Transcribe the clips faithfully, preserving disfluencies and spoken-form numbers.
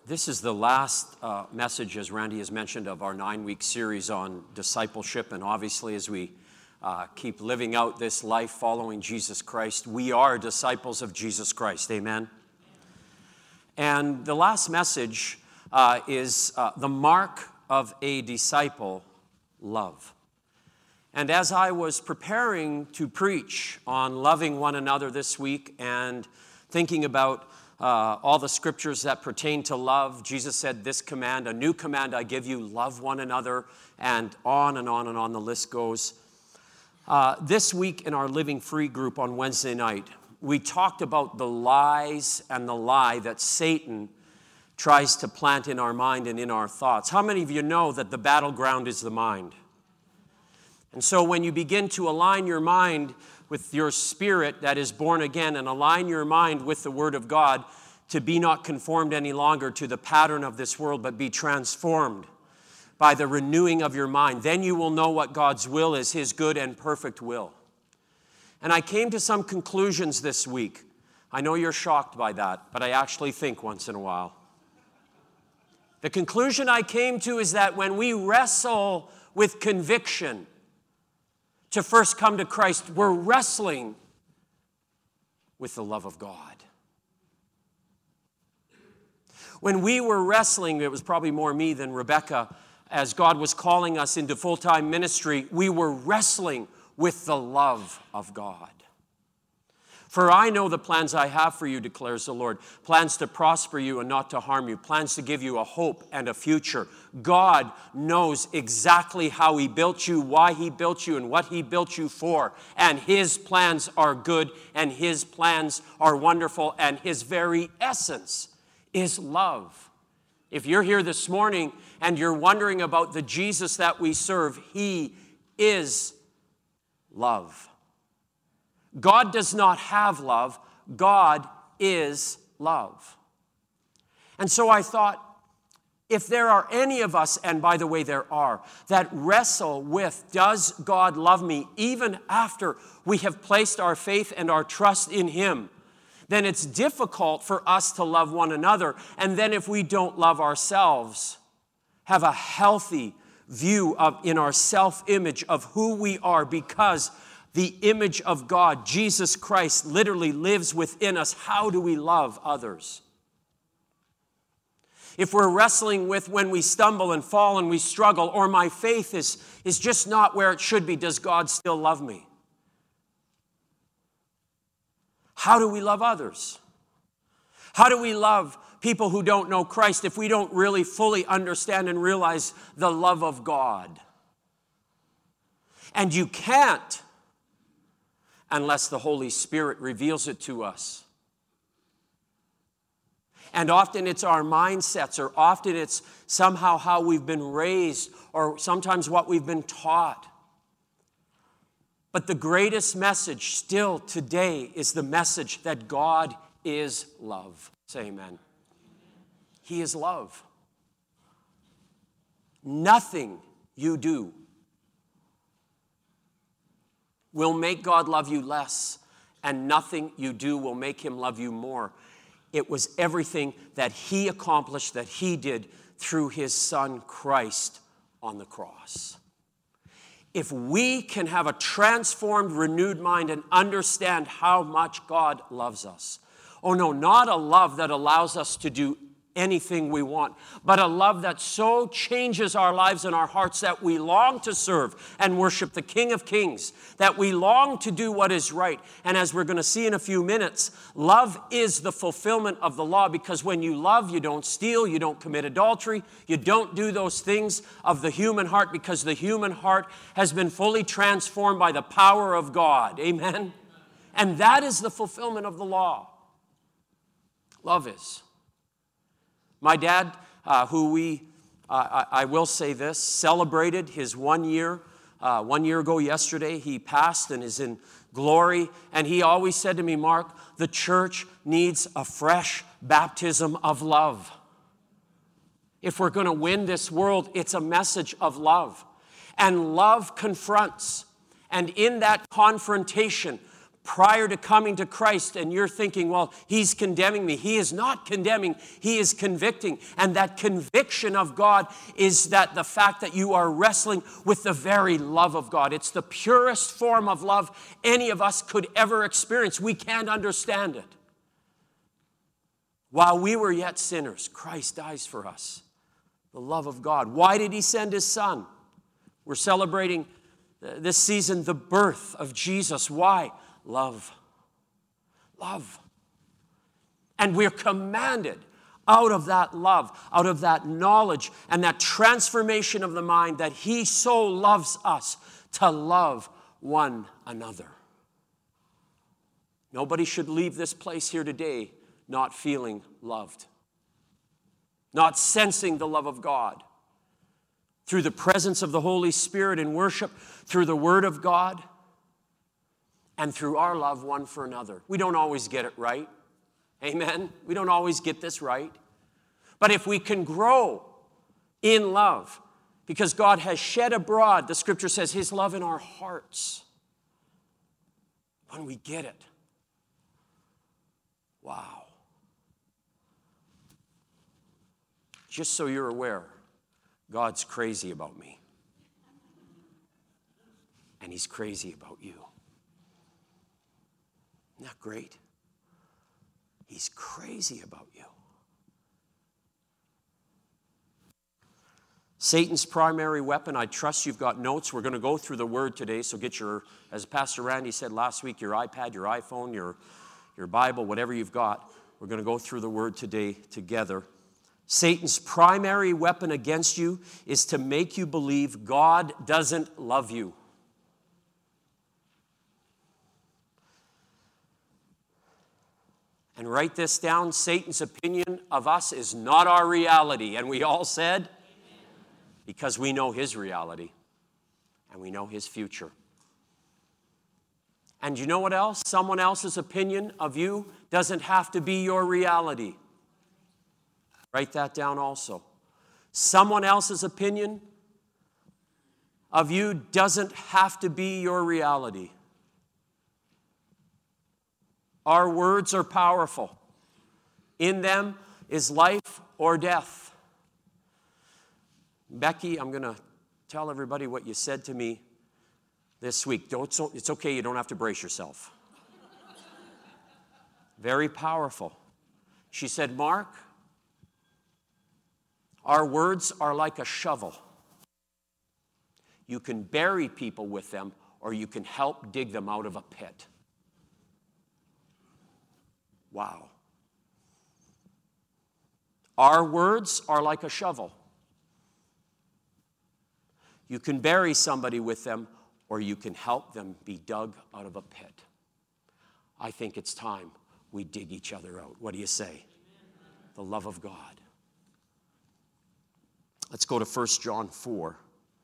This is the last uh, message, as Randy has mentioned, of our nine-week series on discipleship. And obviously, as we uh, keep living out this life following Jesus Christ, we are disciples of Jesus Christ. Amen? And the last message uh, is uh, the mark of a disciple, love. And as I was preparing to preach on loving one another this week and thinking about Uh, all the scriptures that pertain to love, Jesus said, this command, a new command I give you, love one another, and on and on and on the list goes. Uh, this week in our Living Free group on Wednesday night, we talked about the lies and the lie that Satan tries to plant in our mind and in our thoughts. How many of you know that the battleground is the mind? And so when you begin to align your mind with your spirit that is born again and align your mind with the Word of God to be not conformed any longer to the pattern of this world, but be transformed by the renewing of your mind, then you will know what God's will is, His good and perfect will. And I came to some conclusions this week. I know you're shocked by that, but I actually think once in a while. The conclusion I came to is that when we wrestle with conviction to first come to Christ, we're wrestling with the love of God. When we were wrestling, it was probably more me than Rebecca, as God was calling us into full-time ministry, we were wrestling with the love of God. For I know the plans I have for you, declares the Lord, plans to prosper you and not to harm you, plans to give you a hope and a future. God knows exactly how He built you, why He built you, and what He built you for. And His plans are good, and His plans are wonderful, and His very essence is love. If you're here this morning and you're wondering about the Jesus that we serve, He is love. God does not have love. God is love. And so I thought, if there are any of us, and by the way there are, that wrestle with, does God love me, even after we have placed our faith and our trust in Him, then it's difficult for us to love one another. And then if we don't love ourselves, have a healthy view of in our self-image of who we are, because the image of God, Jesus Christ, literally lives within us. How do we love others? If we're wrestling with when we stumble and fall and we struggle, or my faith is, is just not where it should be, does God still love me? How do we love others? How do we love people who don't know Christ if we don't really fully understand and realize the love of God? And you can't unless the Holy Spirit reveals it to us. And often it's our mindsets, or often it's somehow how we've been raised, or sometimes what we've been taught. But the greatest message still today is the message that God is love. Say amen. He is love. Nothing you do will make God love you less, and nothing you do will make Him love you more. It was everything that He accomplished, that He did through His Son Christ on the cross. If we can have a transformed, renewed mind and understand how much God loves us, oh no, not a love that allows us to do anything we want, but a love that so changes our lives and our hearts that we long to serve and worship the King of Kings, that we long to do what is right. And as we're going to see in a few minutes, love is the fulfillment of the law, because when you love, you don't steal, you don't commit adultery, you don't do those things of the human heart, because the human heart has been fully transformed by the power of God. Amen? And that is the fulfillment of the law. Love is. My dad, uh, who we, uh, I, I will say this, celebrated his one year, uh, one year ago yesterday. He passed and is in glory. And he always said to me, Mark, the church needs a fresh baptism of love. If we're going to win this world, it's a message of love. And love confronts. And in that confrontation, prior to coming to Christ, and you're thinking, well, he's condemning me. He is not condemning. He is convicting. And that conviction of God is that the fact that you are wrestling with the very love of God. It's the purest form of love any of us could ever experience. We can't understand it. While we were yet sinners, Christ dies for us. The love of God. Why did he send his son? We're celebrating this season the birth of Jesus. Why? Love. Love. And we're commanded out of that love, out of that knowledge and that transformation of the mind that he so loves us to love one another. Nobody should leave this place here today not feeling loved, not sensing the love of God through the presence of the Holy Spirit in worship, through the Word of God, and through our love one for another. We don't always get it right. Amen? We don't always get this right. But if we can grow in love, because God has shed abroad, the Scripture says, his love in our hearts. When we get it, wow. Just so you're aware, God's crazy about me. And he's crazy about you. Isn't that great? He's crazy about you. Satan's primary weapon, I trust you've got notes. We're going to go through the Word today, so get your, as Pastor Randy said last week, your iPad, your iPhone, your, your Bible, whatever you've got. We're going to go through the Word today together. Satan's primary weapon against you is to make you believe God doesn't love you. And write this down, Satan's opinion of us is not our reality. And we all said, amen. Because we know his reality and we know his future. And you know what else? Someone else's opinion of you doesn't have to be your reality. Write that down also. Someone else's opinion of you doesn't have to be your reality. Our words are powerful. In them is life or death. Becky, I'm going to tell everybody what you said to me this week. Don't, it's okay, you don't have to brace yourself. Very powerful. She said, Mark, our words are like a shovel. You can bury people with them, or you can help dig them out of a pit. Wow. Our words are like a shovel. You can bury somebody with them, or you can help them be dug out of a pit. I think it's time we dig each other out. What do you say? The love of God. Let's go to First John four,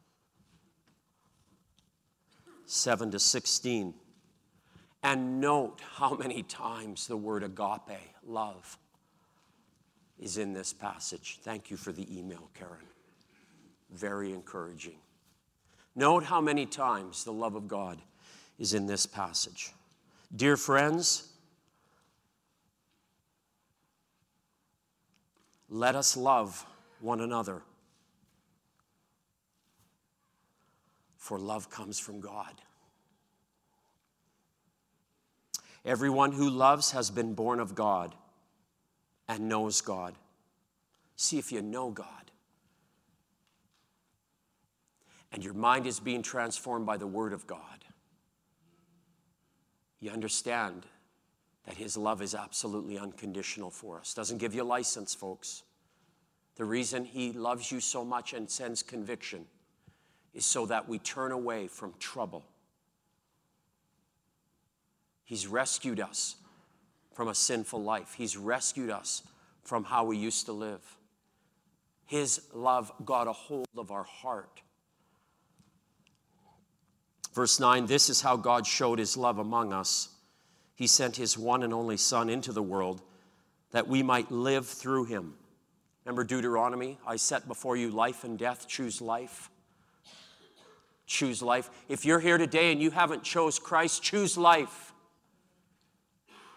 seven to sixteen. And note how many times the word agape, love, is in this passage. Thank you for the email, Karen. Very encouraging. Note how many times the love of God is in this passage. Dear friends, let us love one another. For love comes from God. Everyone who loves has been born of God and knows God. See if you know God. And your mind is being transformed by the Word of God. You understand that his love is absolutely unconditional for us. Doesn't give you license, folks. The reason he loves you so much and sends conviction is so that we turn away from trouble. He's rescued us from a sinful life. He's rescued us from how we used to live. His love got a hold of our heart. Verse nine, this is how God showed his love among us. He sent his one and only Son into the world that we might live through him. Remember Deuteronomy? I set before you life and death. Choose life. Choose life. If you're here today and you haven't chose Christ, choose life.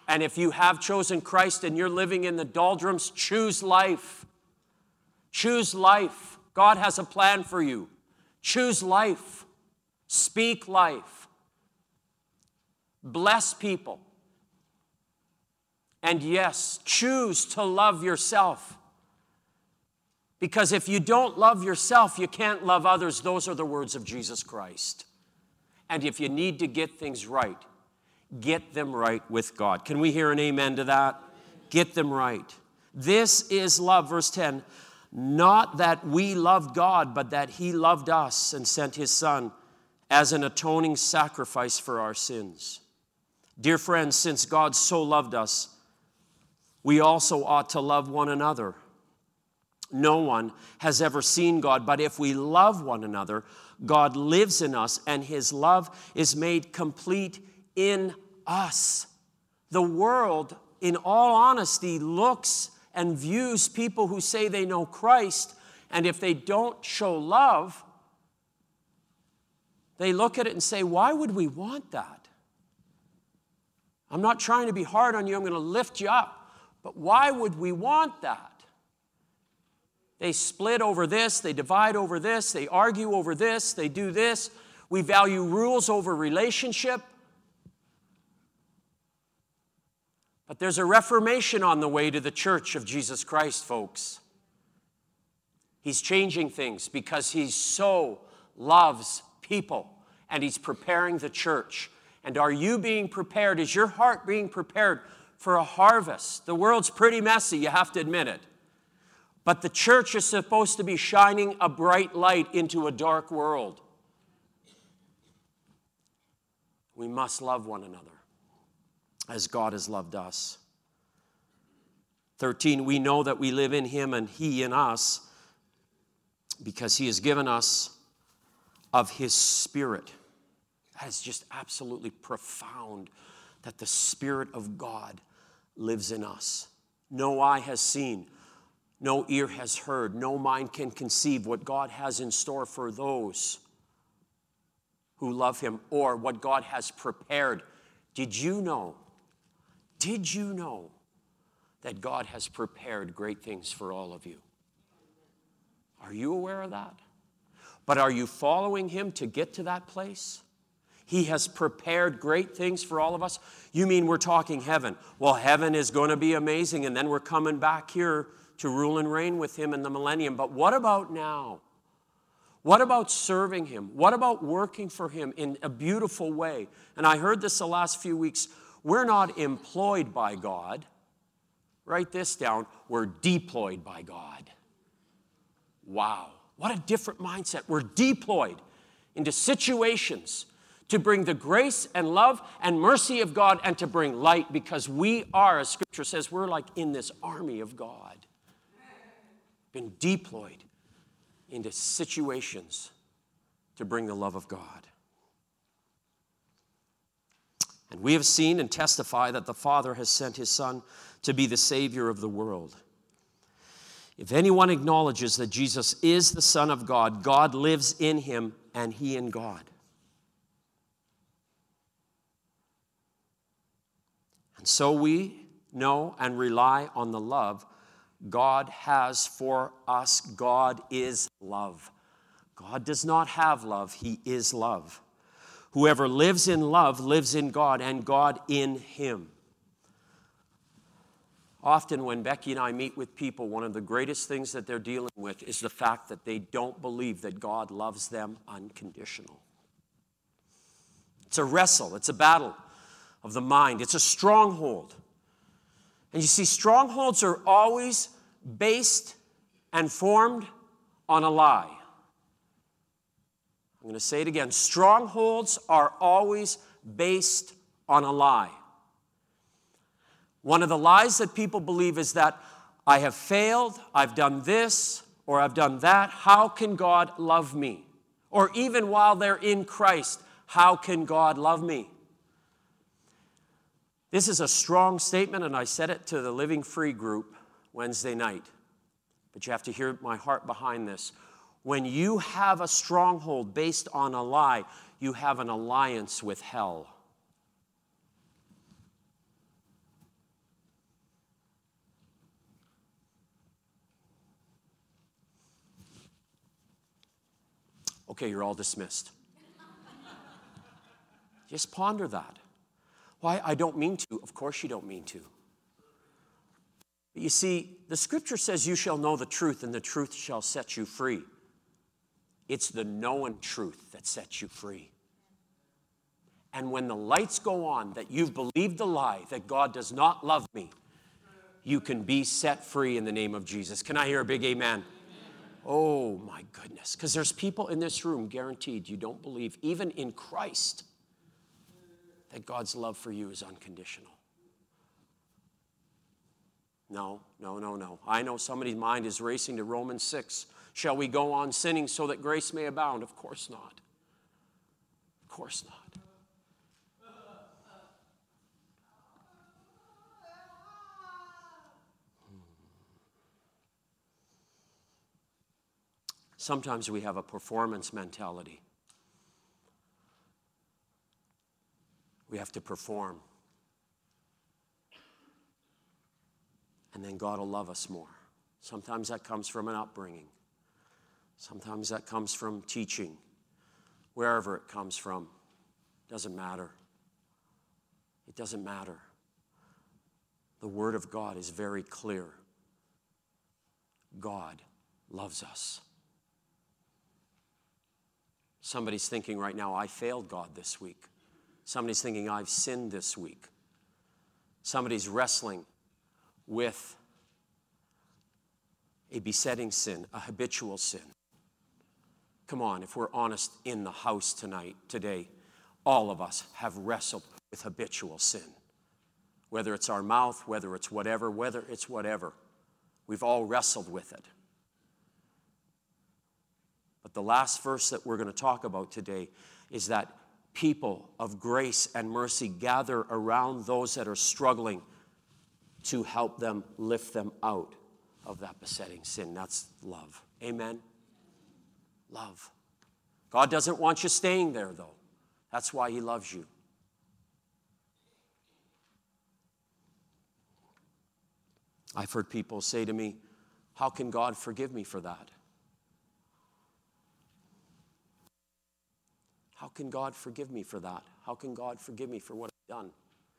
And if you have chosen Christ and you're living in the doldrums, choose life. Choose life. God has a plan for you. Choose life. Speak life. Bless people. And yes, choose to love yourself. Because if you don't love yourself, you can't love others. Those are the words of Jesus Christ. And if you need to get things right, get them right with God. Can we hear an amen to that? Get them right. This is love. Verse ten, not that we loved God, but that he loved us and sent his Son as an atoning sacrifice for our sins. Dear friends, since God so loved us, we also ought to love one another. No one has ever seen God, but if we love one another, God lives in us, and his love is made complete in us. The world, in all honesty, looks and views people who say they know Christ, and if they don't show love, they look at it and say, why would we want that? I'm not trying to be hard on you, I'm going to lift you up, but why would we want that? They split over this, they divide over this, they argue over this, they do this. We value rules over relationship. But there's a reformation on the way to the church of Jesus Christ, folks. He's changing things because he so loves people, and he's preparing the church. And are you being prepared? Is your heart being prepared for a harvest? The world's pretty messy, you have to admit it. But the church is supposed to be shining a bright light into a dark world. We must love one another as God has loved us. thirteen, we know that we live in him and he in us because he has given us of his Spirit. That is just absolutely profound, that the Spirit of God lives in us. No eye has seen, no ear has heard, no mind can conceive what God has in store for those who love him, or what God has prepared. Did you know, did you know that God has prepared great things for all of you? Are you aware of that? But are you following him to get to that place? He has prepared great things for all of us. You mean we're talking heaven? Well, heaven is going to be amazing, and then we're coming back here to rule and reign with him in the millennium. But what about now? What about serving him? What about working for him in a beautiful way? And I heard this the last few weeks. We're not employed by God. Write this down. We're deployed by God. Wow. What a different mindset. We're deployed into situations to bring the grace and love and mercy of God and to bring light, because we are, as Scripture says, we're like in this army of God. Been deployed into situations to bring the love of God. And we have seen and testify that the Father has sent his Son to be the Savior of the world. If anyone acknowledges that Jesus is the Son of God, God lives in him and he in God. And so we know and rely on the love God has for us. God is love. God does not have love. He is love. Whoever lives in love lives in God and God in him. Often when Becky and I meet with people, one of the greatest things that they're dealing with is the fact that they don't believe that God loves them unconditional. It's a wrestle. It's a battle of the mind. It's a stronghold. And you see, strongholds are always based and formed on a lie. I'm going to say it again. Strongholds are always based on a lie. One of the lies that people believe is that I have failed, I've done this, or I've done that. How can God love me? Or even while they're in Christ, how can God love me? This is a strong statement, and I said it to the Living Free group Wednesday night. But you have to hear my heart behind this. When you have a stronghold based on a lie, you have an alliance with hell. Okay, you're all dismissed. Just ponder that. Why? I don't mean to. Of course you don't mean to. But you see, the scripture says you shall know the truth and the truth shall set you free. It's the known truth that sets you free. And when the lights go on that you've believed the lie that God does not love me, you can be set free in the name of Jesus. Can I hear a big amen? Amen. Oh my goodness. Because there's people in this room, guaranteed, you don't believe, even in Christ, that God's love for you is unconditional. No, no, no, no. I know somebody's mind is racing to Romans six. Shall we go on sinning so that grace may abound? Of course not. Of course not. Sometimes we have a performance mentality. We have to perform. And then God will love us more. Sometimes that comes from an upbringing. Sometimes that comes from teaching. Wherever it comes from, doesn't matter. It doesn't matter. The Word of God is very clear. God loves us. Somebody's thinking right now, I failed God this week. Somebody's thinking, I've sinned this week. Somebody's wrestling with a besetting sin, a habitual sin. Come on, if we're honest in the house tonight, today, all of us have wrestled with habitual sin. Whether it's our mouth, whether it's whatever, whether it's whatever. We've all wrestled with it. But the last verse that we're going to talk about today is that people of grace and mercy gather around those that are struggling to help them, lift them out of that besetting sin. That's love. Amen? Love. God doesn't want you staying there, though. That's why He loves you. I've heard people say to me, how can God forgive me for that? How can God forgive me for that? How can God forgive me for what I've done?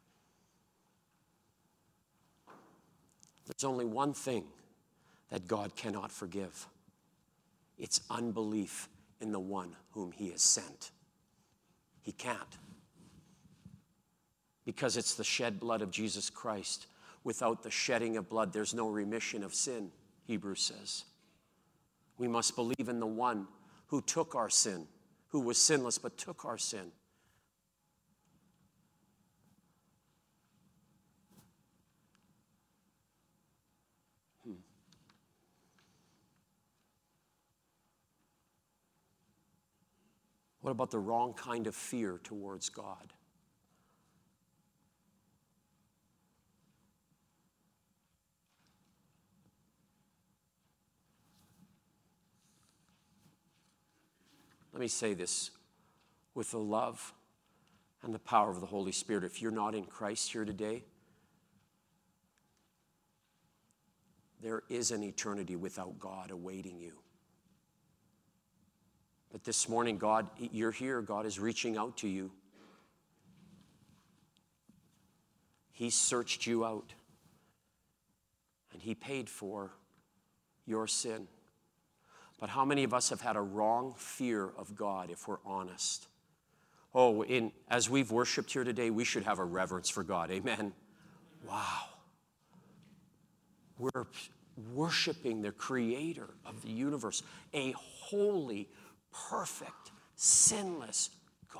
There's only one thing that God cannot forgive. It's unbelief in the one whom He has sent. He can't. Because it's the shed blood of Jesus Christ. Without the shedding of blood, there's no remission of sin, Hebrews says. We must believe in the one who took our sin, who was sinless but took our sin. Hmm. What about the wrong kind of fear towards God? Let me say this with the love and the power of the Holy Spirit. If you're not in Christ here today, there is an eternity without God awaiting you. But this morning, God, you're here. God is reaching out to you. He searched you out. And He paid for your sin. But how many of us have had a wrong fear of God, if we're honest? Oh, in, as we've worshiped here today, we should have a reverence for God. Amen. Wow. We're worshiping the Creator of the universe, a holy, perfect, sinless God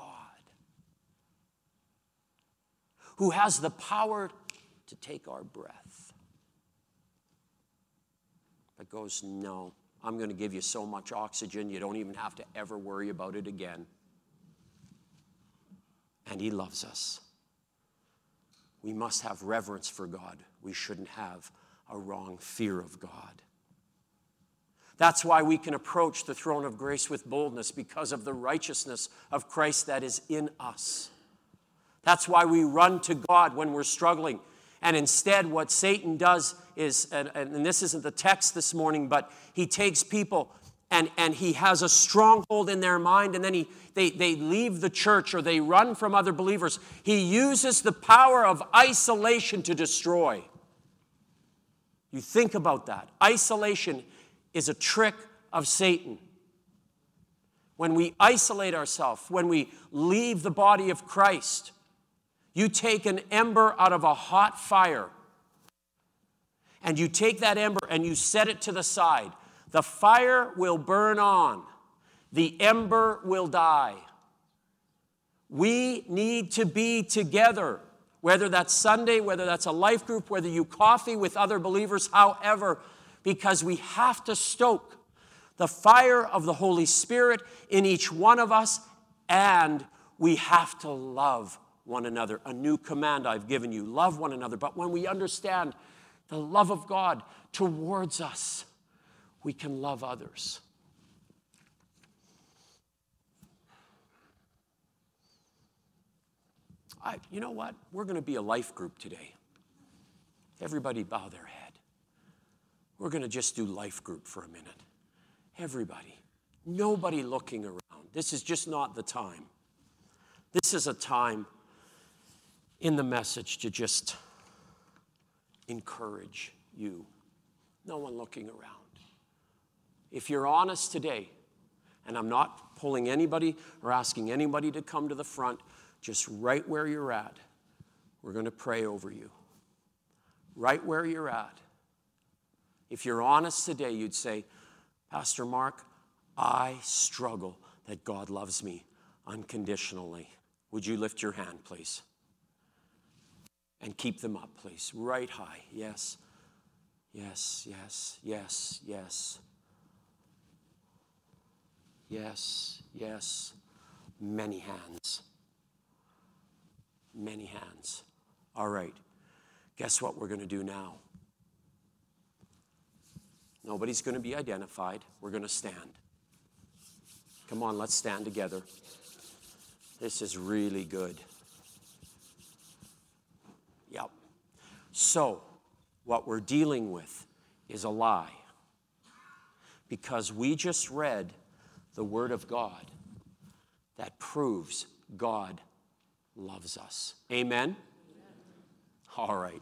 who has the power to take our breath. But goes, no. I'm going to give you so much oxygen, you don't even have to ever worry about it again. And He loves us. We must have reverence for God. We shouldn't have a wrong fear of God. That's why we can approach the throne of grace with boldness, because of the righteousness of Christ that is in us. That's why we run to God when we're struggling. And instead, what Satan does is, and, and this isn't the text this morning, but he takes people and, and he has a stronghold in their mind, and then he, they, they leave the church or they run from other believers. He uses the power of isolation to destroy. You think about that. Isolation is a trick of Satan. When we isolate ourselves, when we leave the body of Christ, you take an ember out of a hot fire, and you take that ember and you set it to the side. The fire will burn on. The ember will die. We need to be together, whether that's Sunday, whether that's a life group, whether you coffee with other believers, however, because we have to stoke the fire of the Holy Spirit in each one of us, and we have to love one another. A new command I've given you, love one another. But when we understand the love of God towards us, we can love others. I, you know what? We're going to be a life group today. Everybody bow their head. We're going to just do life group for a minute. Everybody. Nobody looking around. This is just not the time. This is a time in the message to just encourage you. No one looking around. If you're honest today, and I'm not pulling anybody or asking anybody to come to the front, just right where you're at, we're going to pray over you. Right where you're at. If you're honest today, you'd say, Pastor Mark, I struggle that God loves me unconditionally. Would you lift your hand, please? And keep them up, please. Right high. Yes. Yes, yes, yes, yes. Yes, yes. Many hands. Many hands. All right. Guess what we're going to do now? Nobody's going to be identified. We're going to stand. Come on, let's stand together. This is really good. Yep. So, what we're dealing with is a lie. Because we just read the Word of God that proves God loves us. Amen? All right.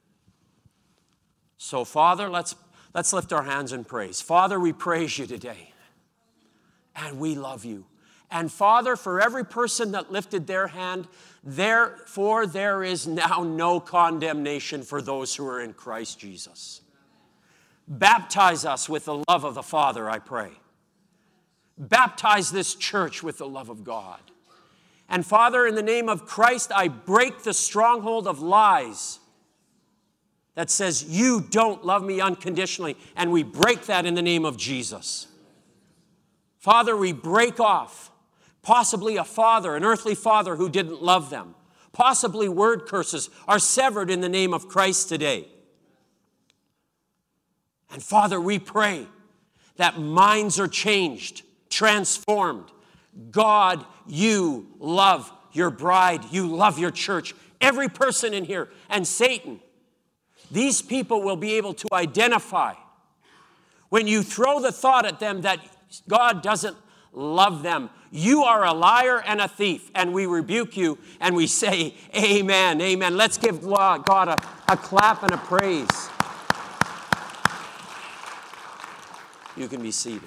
So, Father, let's let's lift our hands in praise. Father, we praise you today. And we love you. And Father, for every person that lifted their hand, therefore there is now no condemnation for those who are in Christ Jesus. Baptize us with the love of the Father, I pray. Baptize this church with the love of God. And Father, in the name of Christ, I break the stronghold of lies that says you don't love me unconditionally. And we break that in the name of Jesus. Father, we break off possibly a father, an earthly father who didn't love them. Possibly word curses are severed in the name of Christ today. And Father, we pray that minds are changed, transformed. God, you love your bride. You love your church. Every person in here. And Satan, these people will be able to identify when you throw the thought at them that God doesn't love them. You are a liar and a thief, and we rebuke you, and we say, amen, amen. Let's give God a, a clap and a praise. You can be seated.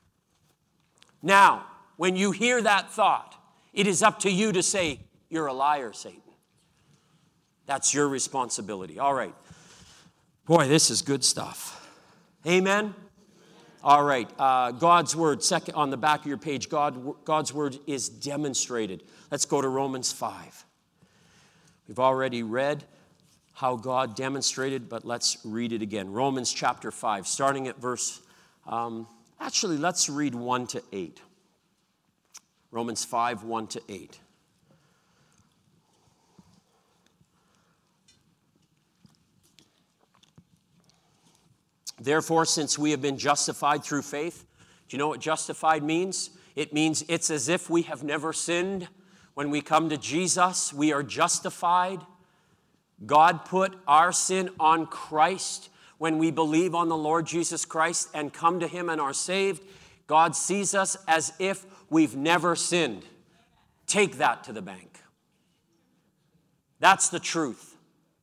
Now, when you hear that thought, it is up to you to say, you're a liar, Satan. That's your responsibility. All right. Boy, this is good stuff. Amen. All right, uh, God's Word, second on the back of your page, God, God's Word is demonstrated. Let's go to Romans five. We've already read how God demonstrated, but let's read it again. Romans chapter five, starting at verse, um, actually, let's read one to eight. Romans five, one to eight. Therefore, since we have been justified through faith, do you know what justified means? It means it's as if we have never sinned. When we come to Jesus, we are justified. God put our sin on Christ. When we believe on the Lord Jesus Christ and come to Him and are saved, God sees us as if we've never sinned. Take that to the bank. That's the truth.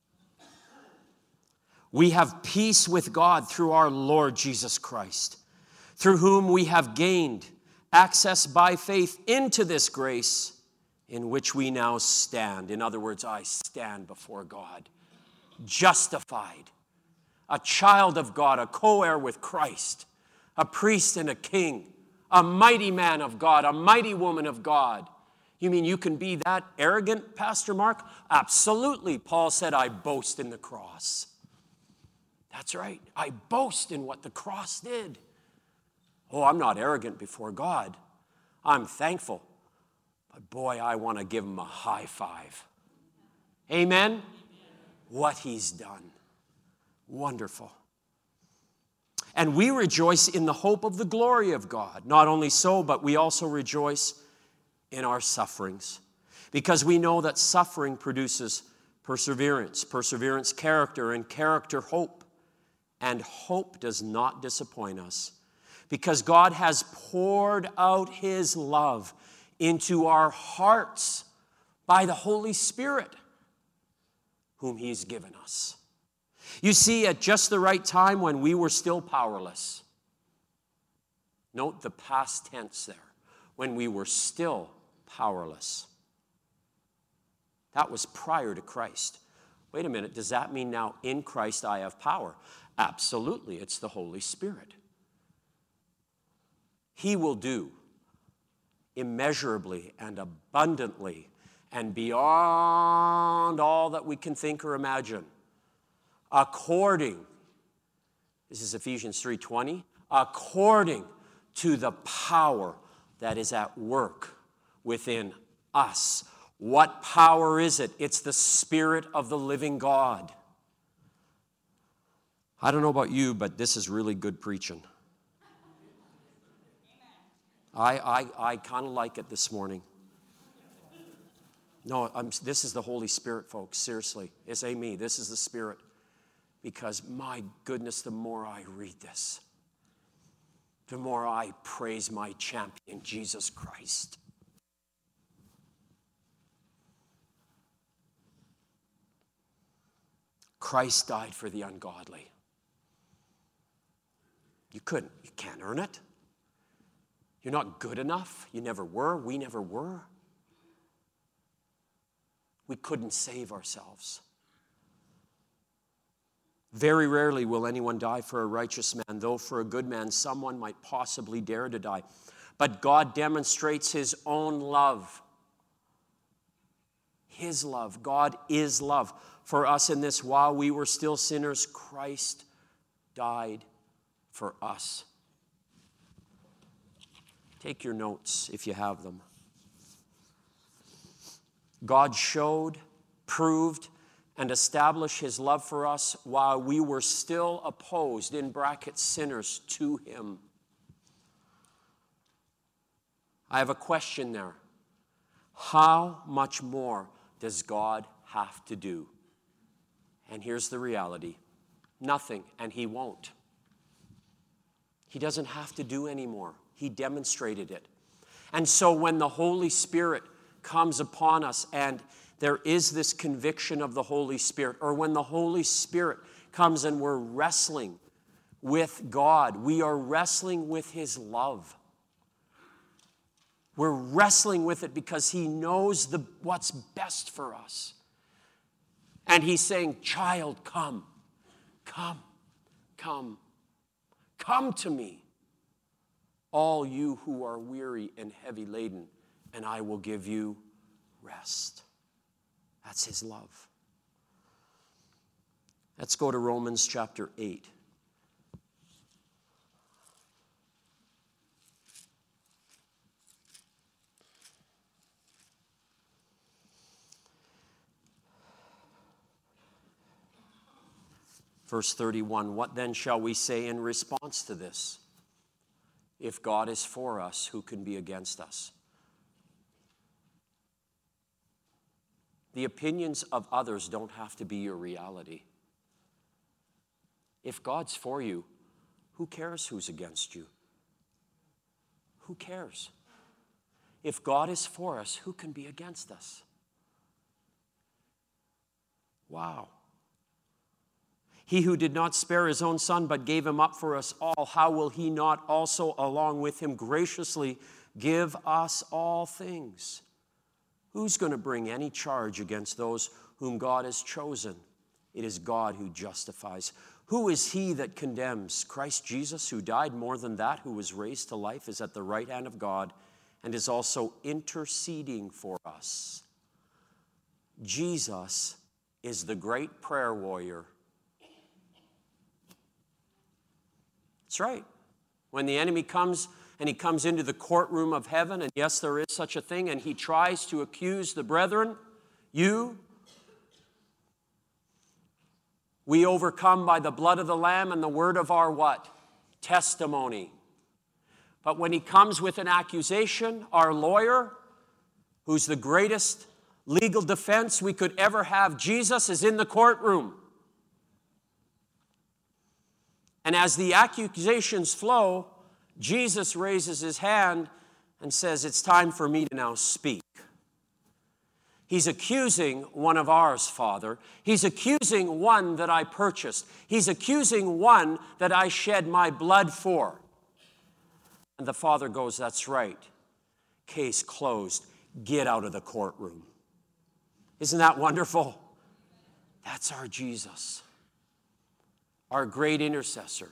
We have peace with God through our Lord Jesus Christ, through whom we have gained access by faith into this grace in which we now stand. In other words, I stand before God, justified, a child of God, a co-heir with Christ, a priest and a king, a mighty man of God, a mighty woman of God. You mean you can be that arrogant, Pastor Mark? Absolutely. Paul said, I boast in the cross. That's right. I boast in what the cross did. Oh, I'm not arrogant before God. I'm thankful. But boy, I want to give him a high five. Amen? Amen. What he's done. Wonderful. And we rejoice in the hope of the glory of God. Not only so, but we also rejoice in our sufferings, because we know that suffering produces perseverance, perseverance, character, and character, hope. And hope does not disappoint us, because God has poured out his love into our hearts by the Holy Spirit, whom he's given us. You see, at just the right time when we were still powerless. Note the past tense there. When we were still powerless. That was prior to Christ. Wait a minute, does that mean now in Christ I have power? Absolutely, it's the Holy Spirit. He will do immeasurably and abundantly and beyond all that we can think or imagine. According, this is Ephesians three twenty, according to the power that is at work within us. What power is it? It's the Spirit of the living God. I don't know about you, but this is really good preaching. I, I, I kind of like it this morning. No, I'm, this is the Holy Spirit, folks. Seriously. It's a me. This is the Spirit. Because, my goodness, the more I read this, the more I praise my champion, Jesus Christ. Christ died for the ungodly. You couldn't. You can't earn it. You're not good enough. You never were. We never were. We couldn't save ourselves. Very rarely will anyone die for a righteous man, though for a good man someone might possibly dare to die. But God demonstrates his own love. His love. God is love. For us in this, while we were still sinners, Christ died for us. Take your notes if you have them. God showed, proved, and established his love for us while we were still opposed, in brackets, sinners, to him. I have a question there. How much more does God have to do? And here's the reality. Nothing, and he won't. He doesn't have to do anymore. He demonstrated it. And so when the Holy Spirit comes upon us and there is this conviction of the Holy Spirit, or when the Holy Spirit comes and we're wrestling with God, we are wrestling with his love. We're wrestling with it because he knows the, what's best for us. And he's saying, child, come, come, come, come to me, all you who are weary and heavy laden, and I will give you rest. That's his love. Let's go to Romans chapter eight. Verse thirty-one, what then shall we say in response to this? If God is for us, who can be against us? The opinions of others don't have to be your reality. If God's for you, who cares who's against you? who cares? If God is for us, who can be against us? Wow. He who did not spare his own son, but gave him up for us all, how will he not also, along with him, graciously give us all things? Who's going to bring any charge against those whom God has chosen? It is God who justifies. Who is he that condemns? Christ Jesus, who died, more than that, who was raised to life, is at the right hand of God and is also interceding for us. Jesus is the great prayer warrior. That's right. When the enemy comes and he comes into the courtroom of heaven, and yes, there is such a thing, and he tries to accuse the brethren, you, we overcome by the blood of the Lamb and the word of our what? Testimony. But when he comes with an accusation, our lawyer, who's the greatest legal defense we could ever have, Jesus, is in the courtroom. And as the accusations flow, Jesus raises his hand and says, it's time for me to now speak. He's accusing one of ours, Father. He's accusing one that I purchased. He's accusing one that I shed my blood for. And the Father goes, that's right. Case closed. Get out of the courtroom. Isn't that wonderful? That's our Jesus. Our great intercessor.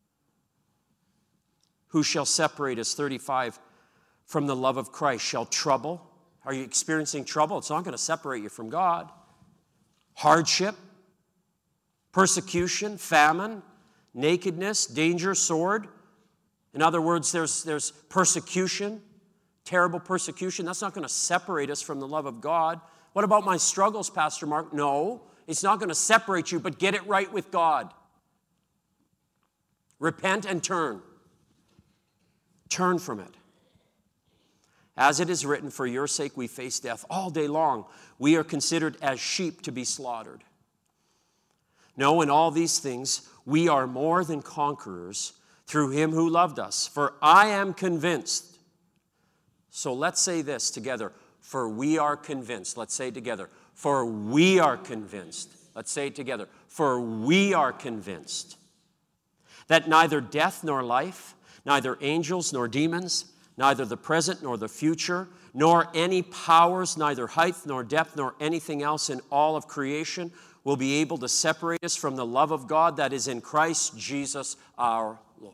Who shall separate us, thirty-five, from the love of Christ? Shall trouble? Are you experiencing trouble? It's not going to separate you from God. Hardship, persecution, famine, nakedness, danger, sword. In other words, there's, there's persecution, terrible persecution. That's not going to separate us from the love of God. What about my struggles, Pastor Mark? No, it's not going to separate you, but get it right with God. Repent and turn. Turn from it. As it is written, for your sake we face death all day long. We are considered as sheep to be slaughtered. No, in all these things, we are more than conquerors through him who loved us. For I am convinced. So let's say this together. For we are convinced. Let's say it together. For we are convinced. Let's say it together. For we are convinced that neither death nor life, neither angels nor demons, neither the present nor the future, nor any powers, neither height nor depth nor anything else in all of creation will be able to separate us from the love of God that is in Christ Jesus our Lord.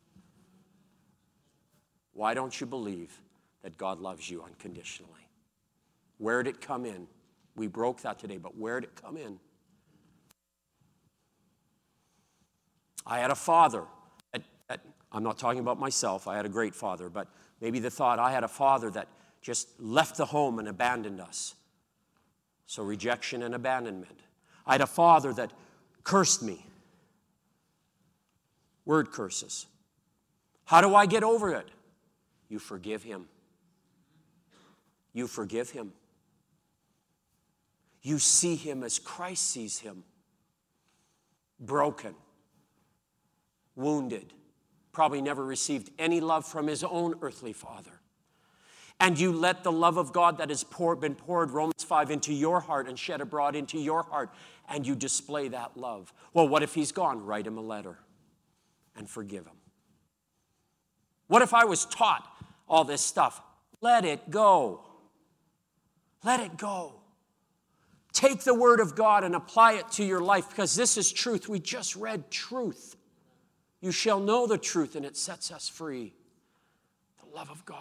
Why don't you believe that God loves you unconditionally? Where did it come in? We broke that today, but where did it come in? I had a father. That, that, I'm not talking about myself. I had a great father, but maybe the thought, I had a father that just left the home and abandoned us. So rejection and abandonment. I had a father that cursed me. Word curses. How do I get over it? You forgive him. You forgive him. You see him as Christ sees him. Broken. Wounded. Probably never received any love from his own earthly father. And you let the love of God that has poured, been poured, Romans five, into your heart and shed abroad into your heart, and you display that love. Well, what if he's gone? Write him a letter and forgive him. What if I was taught all this stuff? Let it go. Let it go. Take the word of God and apply it to your life, because this is truth. We just read truth. You shall know the truth, and it sets us free. The love of God.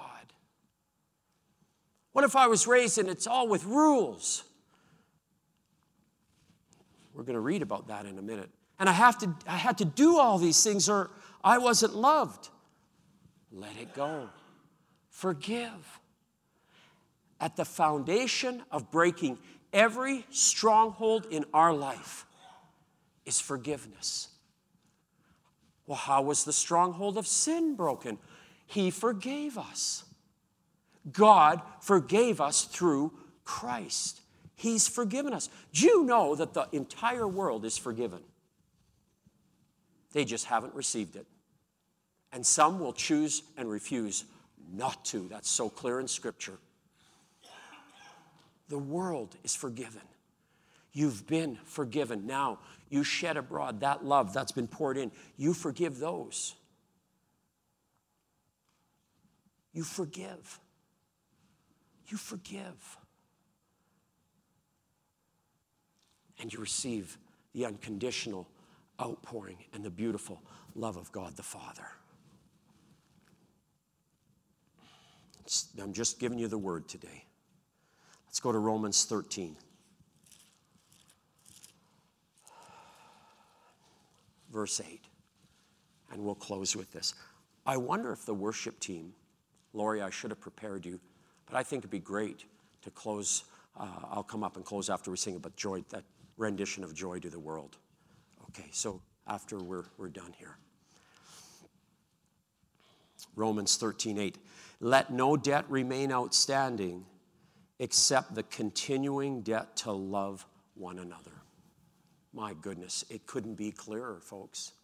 What if I was raised and it's all with rules? We're going to read about that in a minute. And I have to, I had to do all these things or I wasn't loved. Let it go. Forgive. At the foundation of breaking every stronghold in our life is forgiveness. Well, how was the stronghold of sin broken? He forgave us. God forgave us through Christ. He's forgiven us. Do you know that the entire world is forgiven? They just haven't received it. And some will choose and refuse not to. That's so clear in Scripture. The world is forgiven. You've been forgiven. Now, you shed abroad that love that's been poured in. You forgive those. You forgive. You forgive. And you receive the unconditional outpouring and the beautiful love of God the Father. It's, I'm just giving you the word today. Let's go to Romans thirteen. Verse eight. And we'll close with this. I wonder if the worship team, Lori, I should have prepared you, but I think it'd be great to close. Uh, I'll come up and close after we sing about joy, that rendition of Joy to the World. Okay, so after we're, we're done here. Romans thirteen eight. Let no debt remain outstanding except the continuing debt to love one another. My goodness, it couldn't be clearer, folks.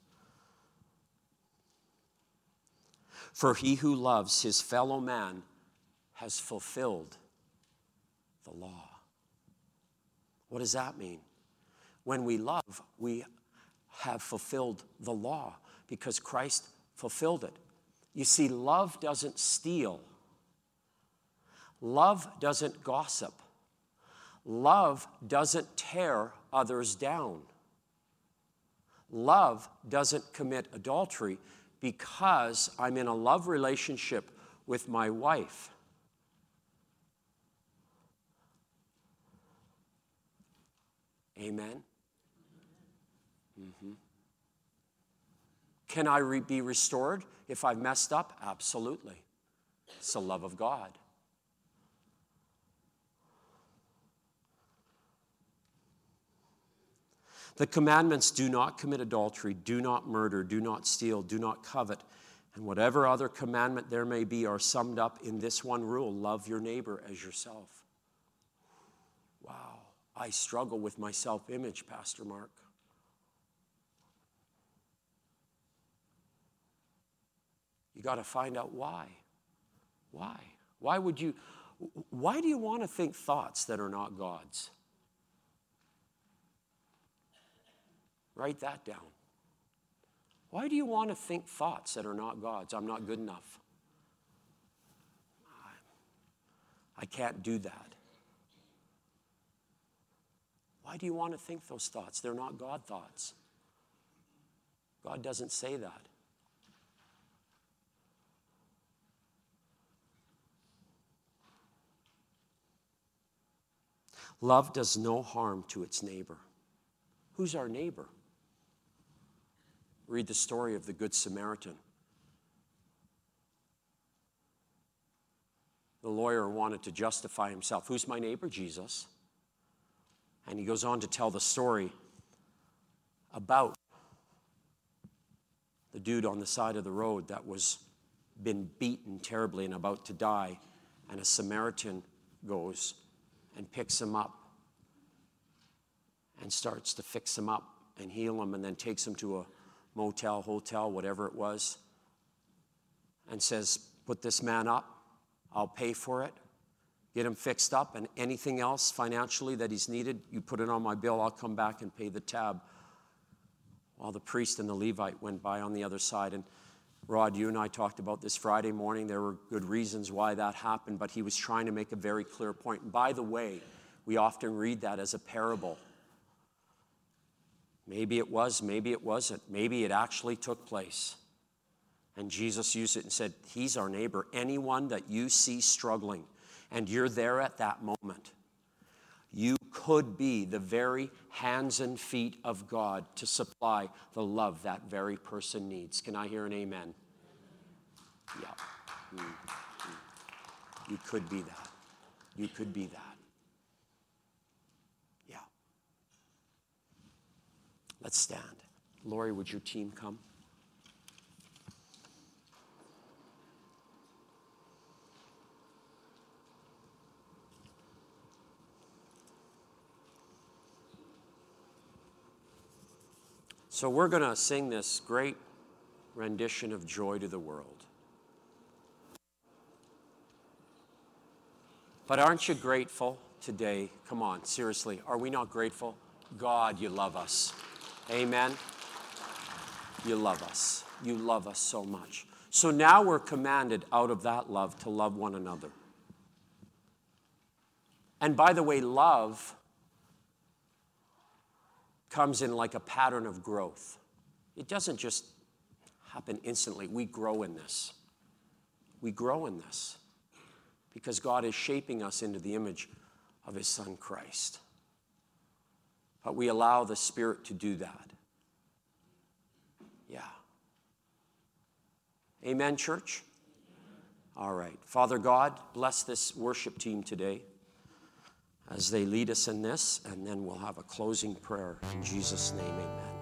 For he who loves his fellow man has fulfilled the law. What does that mean? When we love, we have fulfilled the law because Christ fulfilled it. You see, love doesn't steal. Love doesn't gossip. Love doesn't tear others down. Love doesn't commit adultery because I'm in a love relationship with my wife. Amen? Mm-hmm. Can I re- be restored if I've messed up? Absolutely. It's the love of God. The commandments: do not commit adultery, do not murder, do not steal, do not covet, and whatever other commandment there may be are summed up in this one rule: love your neighbor as yourself. Wow, I struggle with my self-image, Pastor Mark. You got to find out why. Why? Why would you, why do you want to think thoughts that are not God's? Write that down. Why do you want to think thoughts that are not God's? I'm not good enough. I can't do that. Why do you want to think those thoughts? They're not God thoughts. God doesn't say that. Love does no harm to its neighbor. Who's our neighbor? Read the story of the Good Samaritan. The lawyer wanted to justify himself. Who's my neighbor? Jesus. And he goes on to tell the story about the dude on the side of the road that was been beaten terribly and about to die. And a Samaritan goes and picks him up and starts to fix him up and heal him, and then takes him to a motel, hotel, whatever it was, and says, put this man up, I'll pay for it, get him fixed up, and anything else financially that he's needed, you put it on my bill, I'll come back and pay the tab. While the priest and the Levite went by on the other side. And Rod, you and I talked about this Friday morning. There were good reasons why that happened, but he was trying to make a very clear point. And by the way, we often read that as a parable. Maybe it was, maybe it wasn't. Maybe it actually took place. And Jesus used it and said, he's our neighbor. Anyone that you see struggling and you're there at that moment, you could be the very hands and feet of God to supply the love that very person needs. Can I hear an amen? Yeah. Mm-hmm. You could be that. You could be that. Yeah. Let's stand. Lori, would your team come? So we're going to sing this great rendition of Joy to the World. But aren't you grateful today? Come on, seriously, are we not grateful? God, you love us. Amen. You love us. You love us so much. So now we're commanded out of that love to love one another. And by the way, love comes in like a pattern of growth. It doesn't just happen instantly. We grow in this. We grow in this because God is shaping us into the image of his Son, Christ. But we allow the Spirit to do that. Yeah. Amen, church? All right. Father God, bless this worship team today as they lead us in this, and then we'll have a closing prayer. In Jesus' name, amen.